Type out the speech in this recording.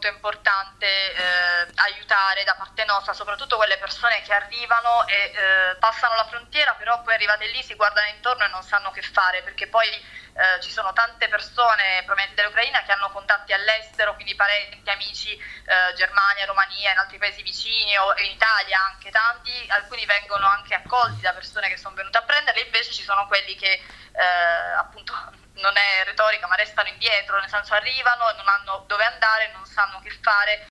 importante aiutare da parte nostra, soprattutto quelle persone che arrivano e passano la frontiera, però poi arrivate lì si guardano intorno e non sanno che fare, perché poi ci sono tante persone provenienti dall'Ucraina che hanno contatti all'estero, quindi parenti, amici, Germania, Romania, in altri paesi vicini o in Italia anche tanti, alcuni vengono anche accolti da persone che sono venute a prenderli, invece ci sono quelli che appunto non è retorica ma restano indietro, nel senso arrivano e non hanno dove andare, non sanno che fare